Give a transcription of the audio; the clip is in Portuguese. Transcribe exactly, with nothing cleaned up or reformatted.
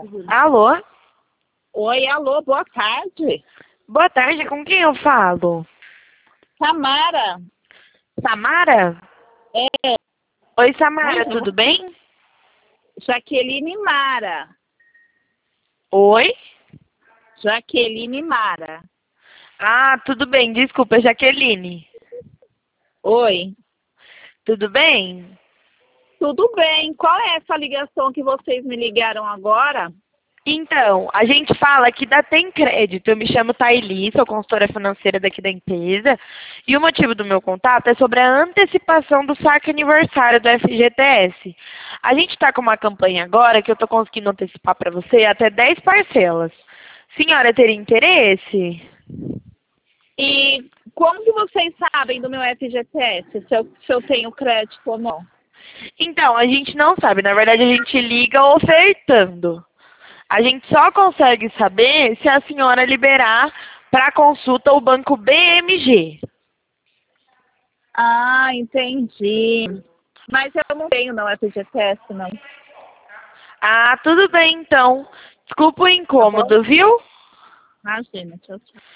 Alô? Oi, alô, boa tarde. Boa tarde, com quem eu falo? Samara. Samara? É, Oi, Samara, uhum. tudo bem? Jaqueline Mara. Oi? Jaqueline Mara. Ah, tudo bem, desculpa, Jaqueline. Oi. Tudo bem? Tudo bem. Qual é essa ligação que vocês me ligaram agora? Então, a gente fala aqui da Tem Crédito. Eu me chamo Thaili, sou consultora financeira daqui da empresa. E o motivo do meu contato é sobre a antecipação do saque aniversário do F G T S. A gente está com uma campanha agora que eu estou conseguindo antecipar para você até dez parcelas. Senhora, teria interesse? E como que vocês sabem do meu F G T S, se eu, se eu tenho crédito ou não? Então, a gente não sabe. Na verdade, a gente liga ofertando. A gente só consegue saber se a senhora liberar para consulta o banco B M G. Ah, entendi. Mas eu não tenho não F G T S, não. Ah, tudo bem então. Desculpa o Tá bom? incômodo, viu? Imagina, tchau, tchau.